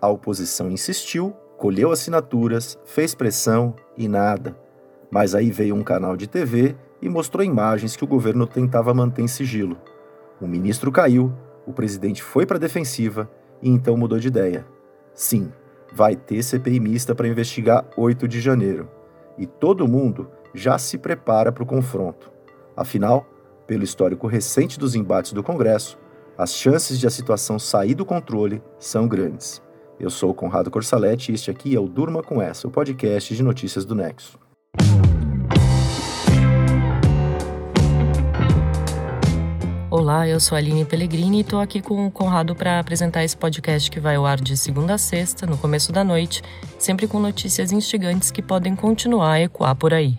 A oposição insistiu, colheu assinaturas, fez pressão e nada. Mas aí veio um canal de TV e mostrou imagens que o governo tentava manter em sigilo. O ministro caiu, o presidente foi para a defensiva e então mudou de ideia. Sim, vai ter CPI mista para investigar 8 de janeiro. E todo mundo já se prepara para o confronto. Afinal, pelo histórico recente dos embates do Congresso, as chances de a situação sair do controle são grandes. Eu sou o Conrado Corsaletti e este aqui é o Durma Com Essa, o podcast de notícias do Nexo. Olá, eu sou a Aline Pellegrini e estou aqui com o Conrado para apresentar esse podcast que vai ao ar de segunda a sexta, no começo da noite, sempre com notícias instigantes que podem continuar a ecoar por aí.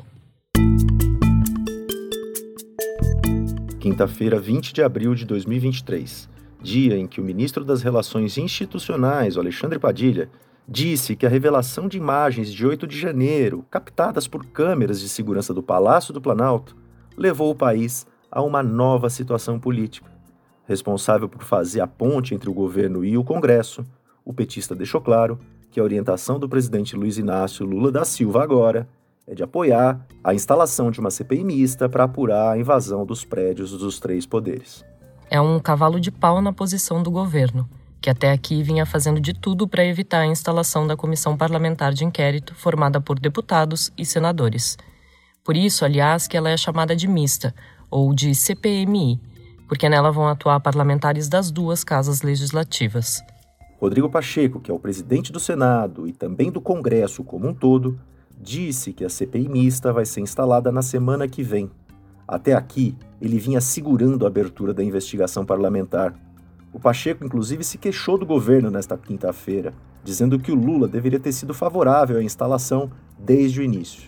Quinta-feira, 20 de abril de 2023, dia em que o ministro das Relações Institucionais, Alexandre Padilha, disse que a revelação de imagens de 8 de janeiro, captadas por câmeras de segurança do Palácio do Planalto, levou o país a uma nova situação política. Responsável por fazer a ponte entre o governo e o Congresso, o petista deixou claro que a orientação do presidente Luiz Inácio Lula da Silva agora é de apoiar a instalação de uma CPI mista para apurar a invasão dos prédios dos 3 poderes. É um cavalo de pau na posição do governo, que até aqui vinha fazendo de tudo para evitar a instalação da comissão parlamentar de inquérito formada por deputados e senadores. Por isso, aliás, que ela é chamada de mista, ou de CPMI, porque nela vão atuar parlamentares das 2 casas legislativas. Rodrigo Pacheco, que é o presidente do Senado e também do Congresso como um todo, disse que a CPI mista vai ser instalada na semana que vem. Até aqui, ele vinha segurando a abertura da investigação parlamentar. O Pacheco, inclusive, se queixou do governo nesta quinta-feira, dizendo que o Lula deveria ter sido favorável à instalação desde o início.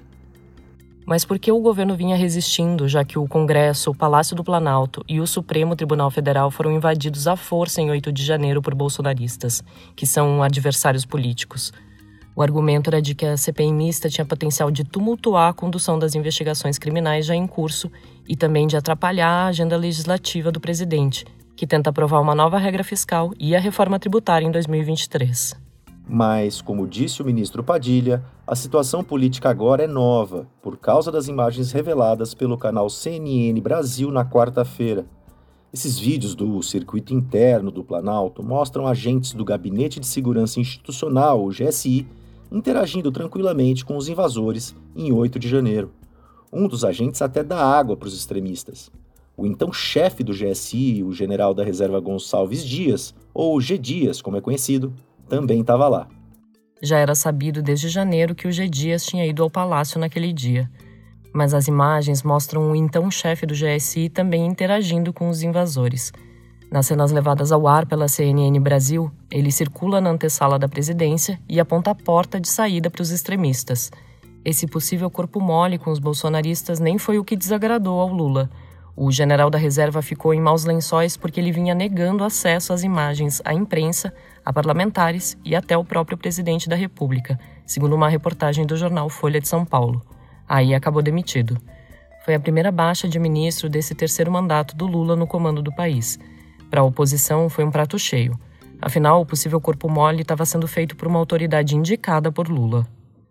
Mas por que o governo vinha resistindo, já que o Congresso, o Palácio do Planalto e o Supremo Tribunal Federal foram invadidos à força em 8 de janeiro por bolsonaristas, que são adversários políticos? O argumento era de que a CPI mista tinha potencial de tumultuar a condução das investigações criminais já em curso e também de atrapalhar a agenda legislativa do presidente, que tenta aprovar uma nova regra fiscal e a reforma tributária em 2023. Mas, como disse o ministro Padilha, a situação política agora é nova, por causa das imagens reveladas pelo canal CNN Brasil na quarta-feira. Esses vídeos do circuito interno do Planalto mostram agentes do Gabinete de Segurança Institucional, o GSI, interagindo tranquilamente com os invasores em 8 de janeiro. Um dos agentes até dá água para os extremistas. O então chefe do GSI, o general da reserva Gonçalves Dias, ou G. Dias, como é conhecido, também estava lá. Já era sabido desde janeiro que o G. Dias tinha ido ao palácio naquele dia. Mas as imagens mostram o então chefe do GSI também interagindo com os invasores. Nas cenas levadas ao ar pela CNN Brasil, ele circula na antessala da presidência e aponta a porta de saída para os extremistas. Esse possível corpo mole com os bolsonaristas nem foi o que desagradou ao Lula. O general da reserva ficou em maus lençóis porque ele vinha negando acesso às imagens à imprensa, a parlamentares e até o próprio presidente da República, segundo uma reportagem do jornal Folha de São Paulo. Aí acabou demitido. Foi a primeira baixa de ministro desse 3º mandato do Lula no comando do país. Para a oposição, foi um prato cheio. Afinal, o possível corpo mole estava sendo feito por uma autoridade indicada por Lula.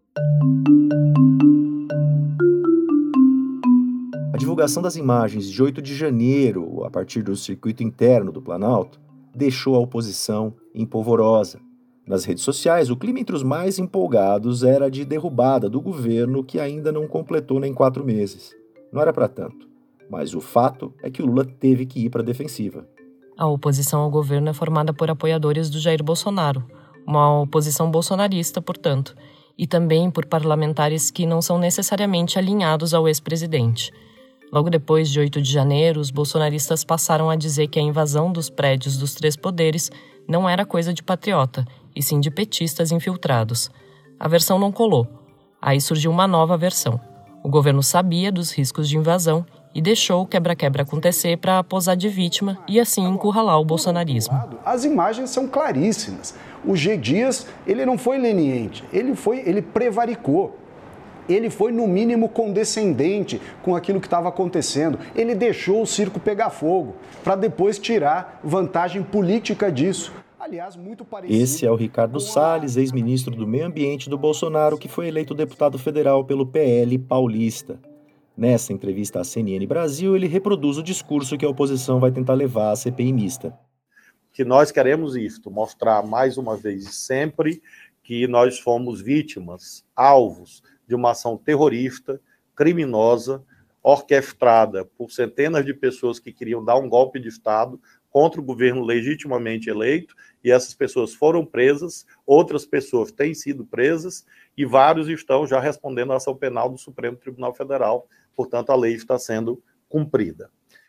A divulgação das imagens de 8 de janeiro, a partir do circuito interno do Planalto, deixou a oposição empolvorosa. Nas redes sociais, o clima entre os mais empolgados era de derrubada do governo que ainda não completou nem 4 meses. Não era para tanto, mas o fato é que o Lula teve que ir para a defensiva. A oposição ao governo é formada por apoiadores do Jair Bolsonaro, uma oposição bolsonarista, portanto, e também por parlamentares que não são necessariamente alinhados ao ex-presidente. Logo depois de 8 de janeiro, os bolsonaristas passaram a dizer que a invasão dos prédios dos 3 poderes não era coisa de patriota, e sim de petistas infiltrados. A versão não colou. Aí surgiu uma nova versão. O governo sabia dos riscos de invasão e deixou o quebra-quebra acontecer para posar de vítima e assim encurralar o bolsonarismo. As imagens são claríssimas. O G. Dias, ele não foi leniente, ele prevaricou. Ele foi, no mínimo, condescendente com aquilo que estava acontecendo. Ele deixou o circo pegar fogo, para depois tirar vantagem política disso. Aliás, muito parecido. Esse é o Ricardo Salles, ex-ministro do Meio Ambiente do Bolsonaro, que foi eleito deputado federal pelo PL paulista. Nessa entrevista à CNN Brasil, ele reproduz o discurso que a oposição vai tentar levar à CPI mista. Que nós queremos isto, mostrar mais uma vez e sempre que nós fomos vítimas, alvos de uma ação terrorista, criminosa, orquestrada por centenas de pessoas que queriam dar um golpe de Estado contra o governo legitimamente eleito, e essas pessoas foram presas, outras pessoas têm sido presas, e vários estão já respondendo à ação penal do Supremo Tribunal Federal. Portanto, a lei está sendo cumprida.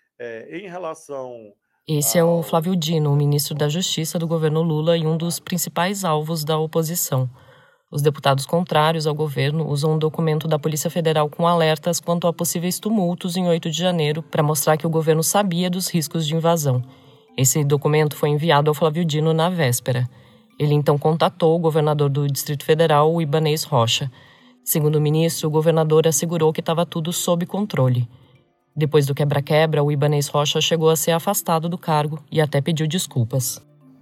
Em relação... Esse é o Flávio Dino, o ministro da Justiça do governo Lula e um dos principais alvos da oposição. Os deputados contrários ao governo usam um documento da Polícia Federal com alertas quanto a possíveis tumultos em 8 de janeiro para mostrar que o governo sabia dos riscos de invasão. Esse documento foi enviado ao Flávio Dino na véspera. Ele então contatou o governador do Distrito Federal, o Ibanez Rocha. Segundo o ministro, o governador assegurou que estava tudo sob controle. Depois do quebra-quebra, o Ibanez Rocha chegou a ser afastado do cargo e até pediu desculpas.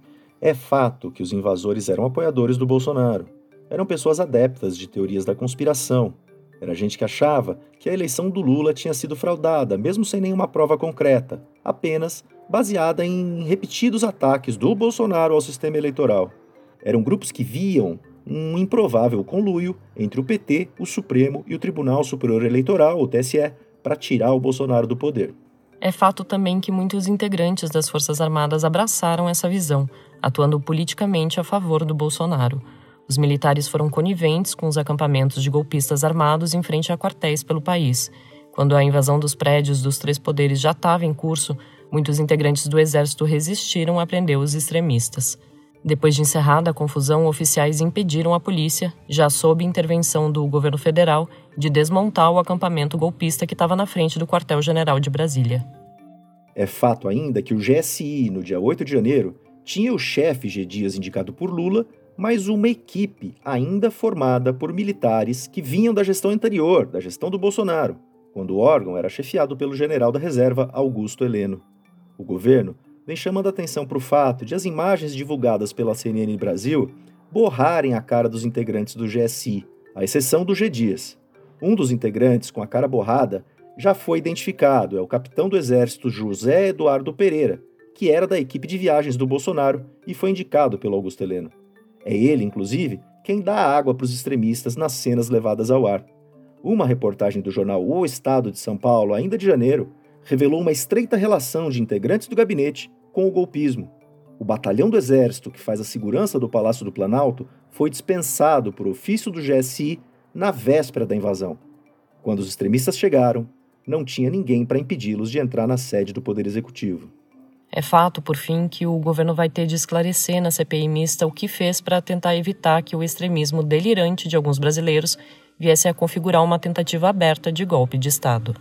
É fato que os invasores eram apoiadores do Bolsonaro. Eram pessoas adeptas de teorias da conspiração. Era gente que achava que a eleição do Lula tinha sido fraudada, mesmo sem nenhuma prova concreta, apenas baseada em repetidos ataques do Bolsonaro ao sistema eleitoral. Eram grupos que viam um improvável conluio entre o PT, o Supremo e o Tribunal Superior Eleitoral, o TSE, para tirar o Bolsonaro do poder. É fato também que muitos integrantes das Forças Armadas abraçaram essa visão, atuando politicamente a favor do Bolsonaro. Os militares foram coniventes com os acampamentos de golpistas armados em frente a quartéis pelo país. Quando a invasão dos prédios dos 3 poderes já estava em curso, muitos integrantes do Exército resistiram a prender os extremistas. Depois de encerrada a confusão, oficiais impediram a polícia, já sob intervenção do governo federal, de desmontar o acampamento golpista que estava na frente do quartel-general de Brasília. É fato ainda que o GSI, no dia 8 de janeiro, tinha o chefe G. Dias indicado por Lula, mas uma equipe ainda formada por militares que vinham da gestão anterior, da gestão do Bolsonaro, quando o órgão era chefiado pelo general da reserva Augusto Heleno. O governo vem chamando atenção para o fato de as imagens divulgadas pela CNN Brasil borrarem a cara dos integrantes do GSI, à exceção do G. Dias. Um dos integrantes com a cara borrada já foi identificado, é o capitão do Exército José Eduardo Pereira, que era da equipe de viagens do Bolsonaro e foi indicado pelo Augusto Heleno. É ele, inclusive, quem dá água para os extremistas nas cenas levadas ao ar. Uma reportagem do jornal O Estado de São Paulo, ainda de janeiro, revelou uma estreita relação de integrantes do gabinete com o golpismo. O batalhão do Exército, que faz a segurança do Palácio do Planalto, foi dispensado por ofício do GSI na véspera da invasão. Quando os extremistas chegaram, não tinha ninguém para impedi-los de entrar na sede do Poder Executivo. É fato, por fim, que o governo vai ter de esclarecer na CPI mista o que fez para tentar evitar que o extremismo delirante de alguns brasileiros viesse a configurar uma tentativa aberta de golpe de Estado.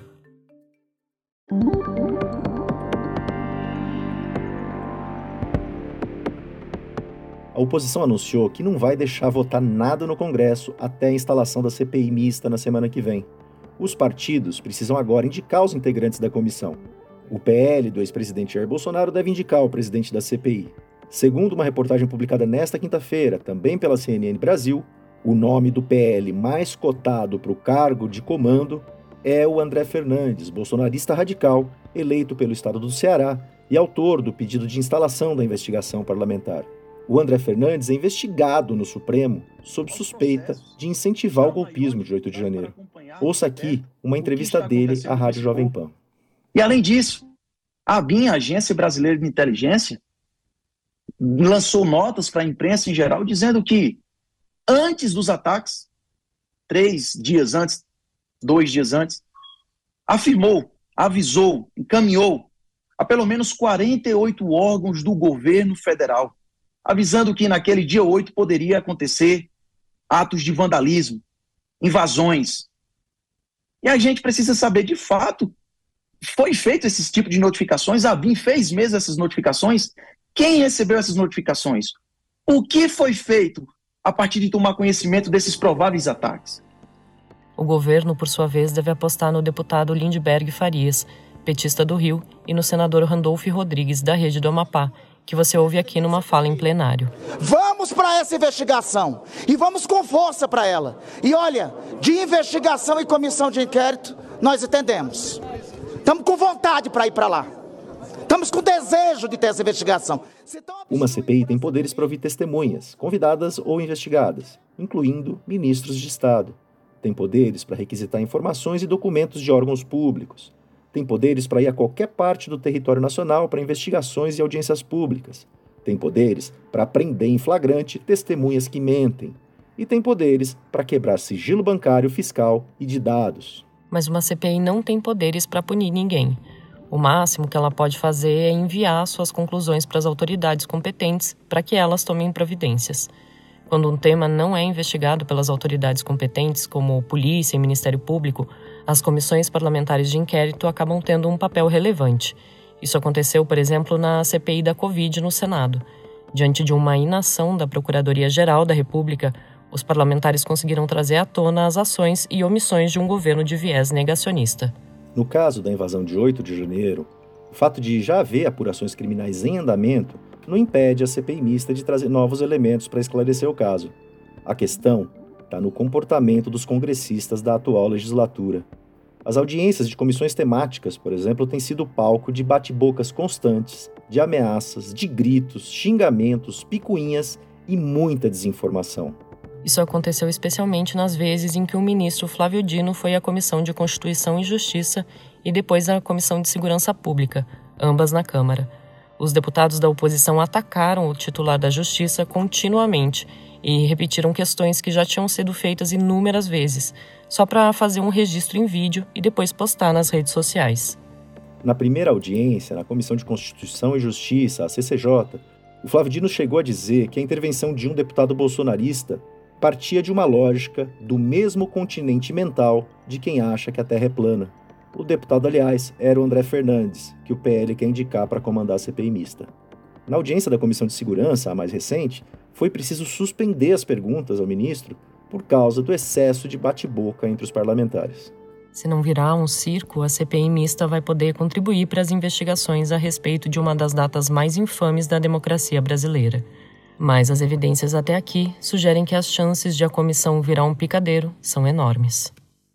A oposição anunciou que não vai deixar votar nada no Congresso até a instalação da CPI mista na semana que vem. Os partidos precisam agora indicar os integrantes da comissão. O PL do ex-presidente Jair Bolsonaro deve indicar o presidente da CPI. Segundo uma reportagem publicada nesta quinta-feira, também pela CNN Brasil, o nome do PL mais cotado para o cargo de comando é o André Fernandes, bolsonarista radical, eleito pelo estado do Ceará e autor do pedido de instalação da investigação parlamentar. O André Fernandes é investigado no Supremo sob suspeita de incentivar o golpismo de 8 de janeiro. Ouça aqui uma entrevista dele à Rádio Jovem Pan. E, além disso, a ABIN, a Agência Brasileira de Inteligência, lançou notas para a imprensa em geral dizendo que, antes dos ataques, 3 dias antes, 2 dias antes, afirmou, avisou, encaminhou a pelo menos 48 órgãos do governo federal, avisando que naquele dia 8 poderia acontecer atos de vandalismo, invasões. E a gente precisa saber, de fato, foi feito esse tipo de notificações? A ABIN fez mesmo essas notificações? Quem recebeu essas notificações? O que foi feito a partir de tomar conhecimento desses prováveis ataques? O governo, por sua vez, deve apostar no deputado Lindbergh Farias, petista do Rio, e no senador Randolfo Rodrigues, da Rede do Amapá, que você ouve aqui numa fala em plenário. Vamos para essa investigação e vamos com força para ela. E olha, de investigação e comissão de inquérito, nós entendemos. Estamos com vontade para ir para lá. Estamos com desejo de ter essa investigação. Uma CPI tem poderes para ouvir testemunhas, convidadas ou investigadas, incluindo ministros de Estado. Tem poderes para requisitar informações e documentos de órgãos públicos. Tem poderes para ir a qualquer parte do território nacional para investigações e audiências públicas. Tem poderes para prender em flagrante testemunhas que mentem. E tem poderes para quebrar sigilo bancário, fiscal e de dados. Mas uma CPI não tem poderes para punir ninguém. O máximo que ela pode fazer é enviar suas conclusões para as autoridades competentes para que elas tomem providências. Quando um tema não é investigado pelas autoridades competentes, como polícia e Ministério Público, as comissões parlamentares de inquérito acabam tendo um papel relevante. Isso aconteceu, por exemplo, na CPI da Covid no Senado. Diante de uma inação da Procuradoria-Geral da República, os parlamentares conseguiram trazer à tona as ações e omissões de um governo de viés negacionista. No caso da invasão de 8 de janeiro, o fato de já haver apurações criminais em andamento não impede a CPI mista de trazer novos elementos para esclarecer o caso. A questão está no comportamento dos congressistas da atual legislatura. As audiências de comissões temáticas, por exemplo, têm sido palco de bate-bocas constantes, de ameaças, de gritos, xingamentos, picuinhas e muita desinformação. Isso aconteceu especialmente nas vezes em que o ministro Flávio Dino foi à Comissão de Constituição e Justiça e depois à Comissão de Segurança Pública, ambas na Câmara. Os deputados da oposição atacaram o titular da Justiça continuamente e repetiram questões que já tinham sido feitas inúmeras vezes, só para fazer um registro em vídeo e depois postar nas redes sociais. Na primeira audiência, na Comissão de Constituição e Justiça, a CCJ, o Flávio Dino chegou a dizer que a intervenção de um deputado bolsonarista partia de uma lógica do mesmo continente mental de quem acha que a Terra é plana. O deputado, aliás, era o André Fernandes, que o PL quer indicar para comandar a CPI mista. Na audiência da Comissão de Segurança, a mais recente, foi preciso suspender as perguntas ao ministro por causa do excesso de bate-boca entre os parlamentares. Se não virar um circo, a CPI mista vai poder contribuir para as investigações a respeito de uma das datas mais infames da democracia brasileira. Mas as evidências até aqui sugerem que as chances de a comissão virar um picadeiro são enormes.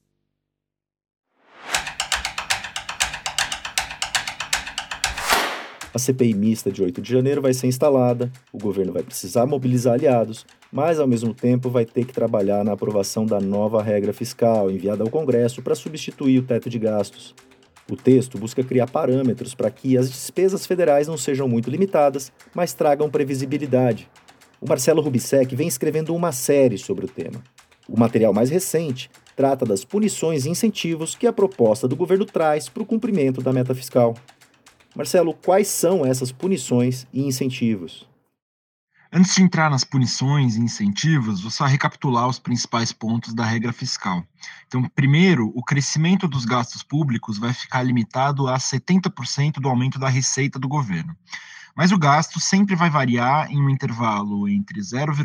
A CPI mista de 8 de janeiro vai ser instalada, o governo vai precisar mobilizar aliados, mas ao mesmo tempo vai ter que trabalhar na aprovação da nova regra fiscal enviada ao Congresso para substituir o teto de gastos. O texto busca criar parâmetros para que as despesas federais não sejam muito limitadas, mas tragam previsibilidade. O Marcelo Rubissec vem escrevendo uma série sobre o tema. O material mais recente trata das punições e incentivos que a proposta do governo traz para o cumprimento da meta fiscal. Marcelo, quais são essas punições e incentivos? Antes de entrar nas punições e incentivos, vou só recapitular os principais pontos da regra fiscal. Então, primeiro, o crescimento dos gastos públicos vai ficar limitado a 70% do aumento da receita do governo. Mas o gasto sempre vai variar em um intervalo entre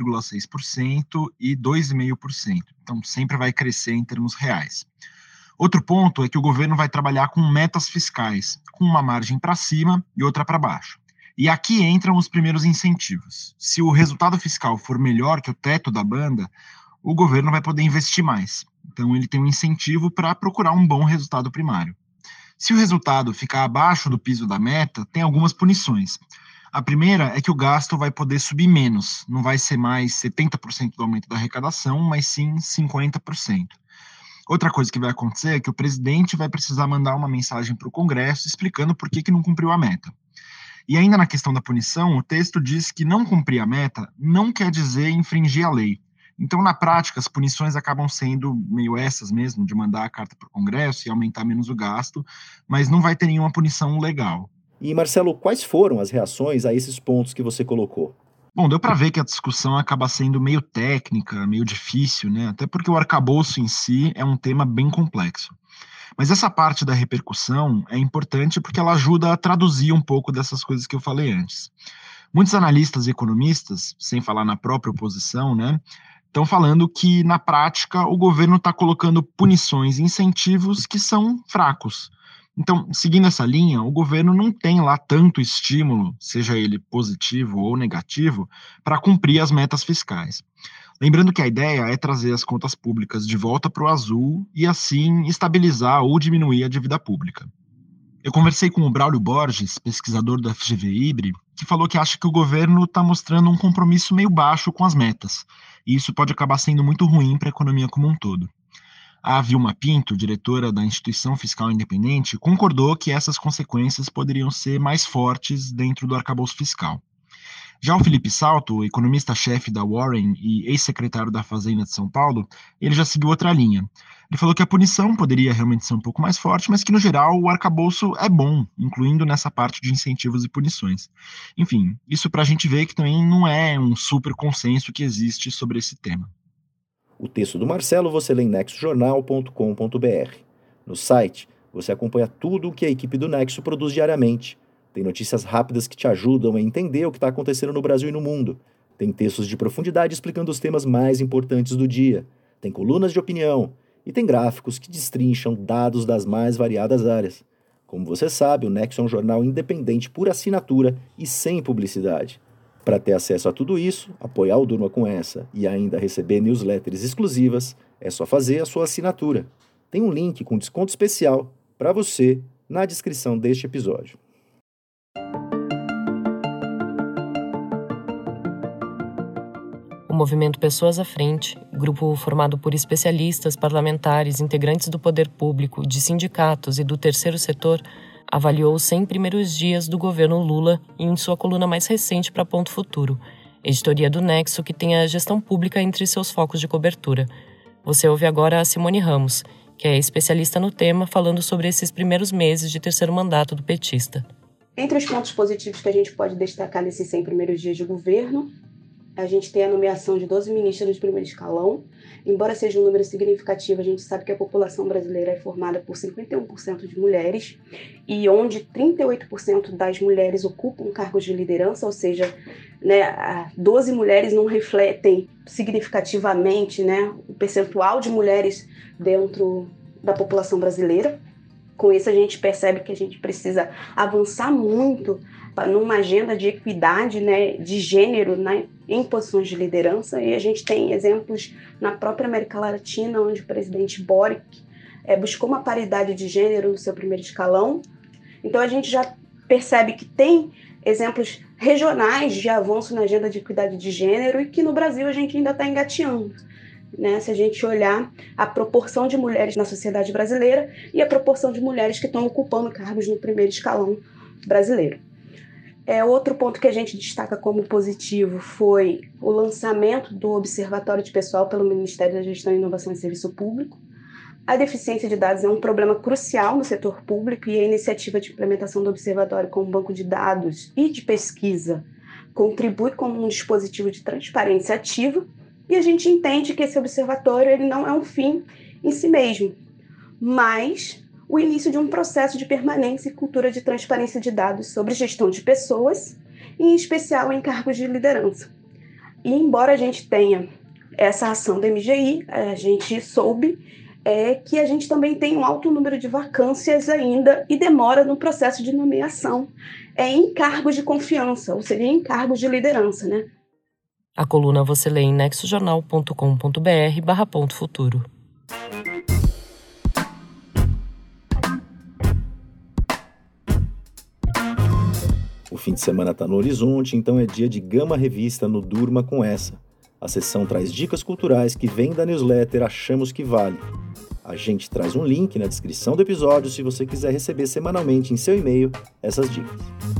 0,6% e 2,5%. Então, sempre vai crescer em termos reais. Outro ponto é que o governo vai trabalhar com metas fiscais, com uma margem para cima e outra para baixo. E aqui entram os primeiros incentivos. Se o resultado fiscal for melhor que o teto da banda, o governo vai poder investir mais. Então, ele tem um incentivo para procurar um bom resultado primário. Se o resultado ficar abaixo do piso da meta, tem algumas punições. A primeira é que o gasto vai poder subir menos. Não vai ser mais 70% do aumento da arrecadação, mas sim 50%. Outra coisa que vai acontecer é que o presidente vai precisar mandar uma mensagem para o Congresso explicando por que não cumpriu a meta. E ainda na questão da punição, o texto diz que não cumprir a meta não quer dizer infringir a lei. Então, na prática, as punições acabam sendo meio essas mesmo, de mandar a carta para o Congresso e aumentar menos o gasto, mas não vai ter nenhuma punição legal. E, Marcelo, quais foram as reações a esses pontos que você colocou? Bom, deu para ver que a discussão acaba sendo meio técnica, meio difícil, né? Até porque o arcabouço em si é um tema bem complexo. Mas essa parte da repercussão é importante porque ela ajuda a traduzir um pouco dessas coisas que eu falei antes. Muitos analistas e economistas, sem falar na própria oposição, né, estão falando que, na prática, o governo está colocando punições e incentivos que são fracos. Então, seguindo essa linha, o governo não tem lá tanto estímulo, seja ele positivo ou negativo, para cumprir as metas fiscais. Lembrando que a ideia é trazer as contas públicas de volta para o azul e, assim, estabilizar ou diminuir a dívida pública. Eu conversei com o Braulio Borges, pesquisador da FGV-IBRE, que falou que acha que o governo está mostrando um compromisso meio baixo com as metas, e isso pode acabar sendo muito ruim para a economia como um todo. A Vilma Pinto, diretora da Instituição Fiscal Independente, concordou que essas consequências poderiam ser mais fortes dentro do arcabouço fiscal. Já o Felipe Salto, economista-chefe da Warren e ex-secretário da Fazenda de São Paulo, ele já seguiu outra linha. Ele falou que a punição poderia realmente ser um pouco mais forte, mas que, no geral, o arcabouço é bom, incluindo nessa parte de incentivos e punições. Enfim, isso para a gente ver que também não é um super consenso que existe sobre esse tema. O texto do Marcelo você lê em nexojornal.com.br. No site, você acompanha tudo o que a equipe do Nexo produz diariamente. Tem notícias rápidas que te ajudam a entender o que está acontecendo no Brasil e no mundo. Tem textos de profundidade explicando os temas mais importantes do dia. Tem colunas de opinião. E tem gráficos que destrincham dados das mais variadas áreas. Como você sabe, o Nexo é um jornal independente por assinatura e sem publicidade. Para ter acesso a tudo isso, apoiar o Durma Com Essa e ainda receber newsletters exclusivas, é só fazer a sua assinatura. Tem um link com desconto especial para você na descrição deste episódio. O movimento Pessoas à Frente, grupo formado por especialistas, parlamentares, integrantes do poder público, de sindicatos e do terceiro setor, avaliou os 100 primeiros dias do governo Lula em sua coluna mais recente para Ponto Futuro, editoria do Nexo que tem a gestão pública entre seus focos de cobertura. Você ouve agora a Simone Ramos, que é especialista no tema, falando sobre esses primeiros meses de terceiro mandato do petista. Entre os pontos positivos que a gente pode destacar nesses 100 primeiros dias de governo, a gente tem a nomeação de 12 ministros de primeiro escalão. Embora seja um número significativo, a gente sabe que a população brasileira é formada por 51% de mulheres e onde 38% das mulheres ocupam cargos de liderança, ou seja, 12 mulheres não refletem significativamente, o percentual de mulheres dentro da população brasileira. Com isso, a gente percebe que a gente precisa avançar muito numa agenda de equidade, de gênero, em posições de liderança, e a gente tem exemplos na própria América Latina, onde o presidente Boric buscou uma paridade de gênero no seu primeiro escalão. Então a gente já percebe que tem exemplos regionais de avanço na agenda de equidade de gênero e que no Brasil a gente ainda está engateando. Se a gente olhar a proporção de mulheres na sociedade brasileira e a proporção de mulheres que estão ocupando cargos no primeiro escalão brasileiro. Outro ponto que a gente destaca como positivo foi o lançamento do Observatório de Pessoal pelo Ministério da Gestão, Inovação e Serviço Público. A deficiência de dados é um problema crucial no setor público e a iniciativa de implementação do Observatório como banco de dados e de pesquisa contribui como um dispositivo de transparência ativa, e a gente entende que esse observatório ele não é um fim em si mesmo, mas o início de um processo de permanência e cultura de transparência de dados sobre gestão de pessoas, em especial em cargos de liderança. E embora a gente tenha essa ação da MGI, a gente soube que a gente também tem um alto número de vacâncias ainda e demora no processo de nomeação em cargos de confiança, ou seja, em cargos de liderança, A coluna você lê em nexojornal.com.br/Ponto Futuro. O fim de semana está no horizonte, então é dia de Gama Revista no Durma Com Essa. A sessão traz dicas culturais que vêm da newsletter Achamos Que Vale. A gente traz um link na descrição do episódio se você quiser receber semanalmente em seu e-mail essas dicas.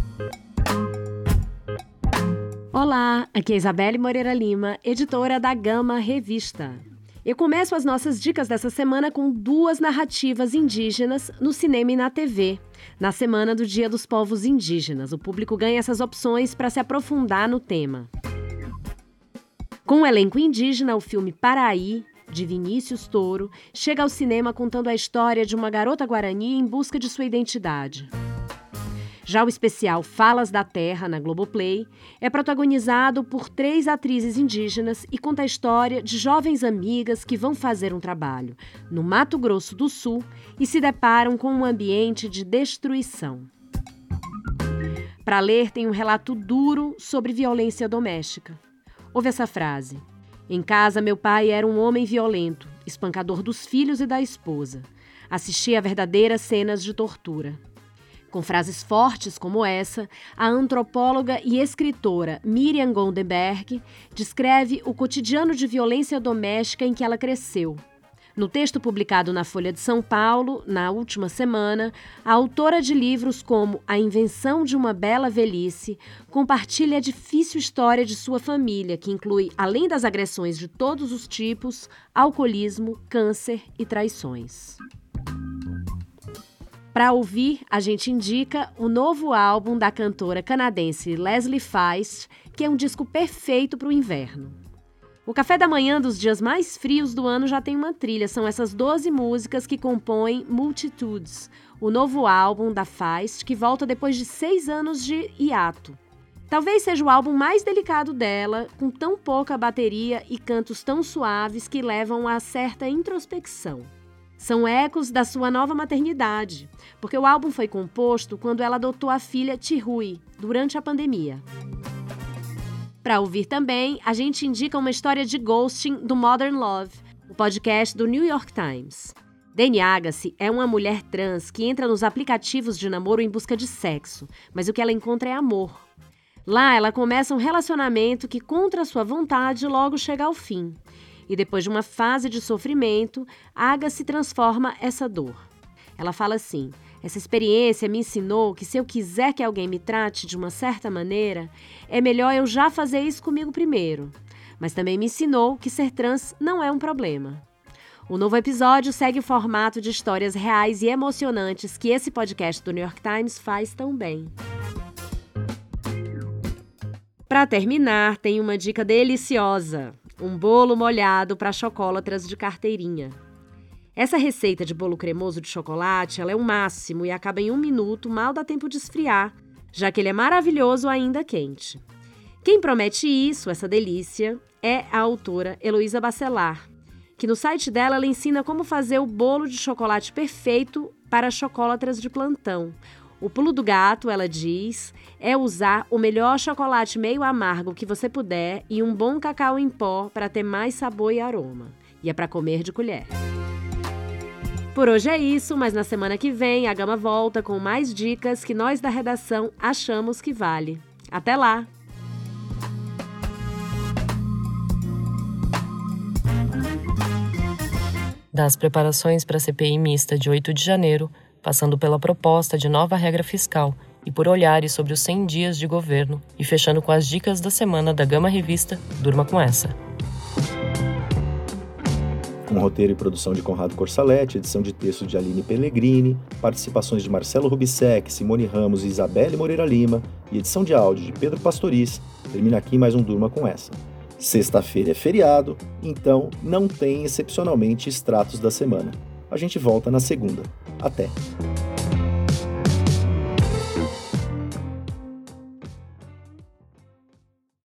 Olá, aqui é Isabelle Moreira Lima, editora da Gama Revista. Eu começo as nossas dicas dessa semana com 2 narrativas indígenas no cinema e na TV. Na semana do Dia dos Povos Indígenas, o público ganha essas opções para se aprofundar no tema. Com o elenco indígena, o filme Paraí, de Vinícius Toro, chega ao cinema contando a história de uma garota guarani em busca de sua identidade. Já o especial Falas da Terra, na Globoplay, é protagonizado por 3 atrizes indígenas e conta a história de jovens amigas que vão fazer um trabalho no Mato Grosso do Sul e se deparam com um ambiente de destruição. Para ler, tem um relato duro sobre violência doméstica. Ouve essa frase. Em casa, meu pai era um homem violento, espancador dos filhos e da esposa. Assistia a verdadeiras cenas de tortura. Com frases fortes como essa, a antropóloga e escritora Miriam Goldenberg descreve o cotidiano de violência doméstica em que ela cresceu. No texto publicado na Folha de São Paulo, na última semana, a autora de livros como A Invenção de uma Bela Velhice compartilha a difícil história de sua família, que inclui, além das agressões de todos os tipos, alcoolismo, câncer e traições. Para ouvir, a gente indica o novo álbum da cantora canadense Leslie Feist, que é um disco perfeito para o inverno. O café da manhã dos dias mais frios do ano já tem uma trilha. São essas 12 músicas que compõem Multitudes, o novo álbum da Feist, que volta depois de 6 anos de hiato. Talvez seja o álbum mais delicado dela, com tão pouca bateria e cantos tão suaves que levam a certa introspecção. São ecos da sua nova maternidade, porque o álbum foi composto quando ela adotou a filha Tihui, durante a pandemia. Para ouvir também, a gente indica uma história de ghosting do Modern Love, o podcast do New York Times. Dani Agassi é uma mulher trans que entra nos aplicativos de namoro em busca de sexo, mas o que ela encontra é amor. Lá, ela começa um relacionamento que, contra sua vontade, logo chega ao fim. E depois de uma fase de sofrimento, Agassi transforma essa dor. Ela fala assim: essa experiência me ensinou que se eu quiser que alguém me trate de uma certa maneira, é melhor eu já fazer isso comigo primeiro. Mas também me ensinou que ser trans não é um problema. O novo episódio segue o formato de histórias reais e emocionantes que esse podcast do New York Times faz tão bem. Para terminar, tem uma dica deliciosa: um bolo molhado para chocolatras de carteirinha. Essa receita de bolo cremoso de chocolate, ela é o máximo e acaba em 1 minuto, mal dá tempo de esfriar, já que ele é maravilhoso ainda quente. Quem promete isso, essa delícia, é a autora Heloísa Bacelar, que no site dela ela ensina como fazer o bolo de chocolate perfeito para chocolatras de plantão. O pulo do gato, ela diz, é usar o melhor chocolate meio amargo que você puder e um bom cacau em pó para ter mais sabor e aroma. E é para comer de colher. Por hoje é isso, mas na semana que vem a Gama volta com mais dicas que nós da redação achamos que vale. Até lá! Das preparações para a CPI mista de 8 de janeiro, passando pela proposta de nova regra fiscal e por olhares sobre os 100 dias de governo e fechando com as dicas da semana da Gama Revista, durma com essa. Com roteiro e produção de Conrado Corsaletti, edição de texto de Aline Pellegrini, participações de Marcelo Rubissec, Simone Ramos e Isabelle Moreira Lima e edição de áudio de Pedro Pastoriz, termina aqui mais um Durma com essa. Sexta-feira é feriado, então não tem excepcionalmente extratos da semana. A gente volta na segunda. Até!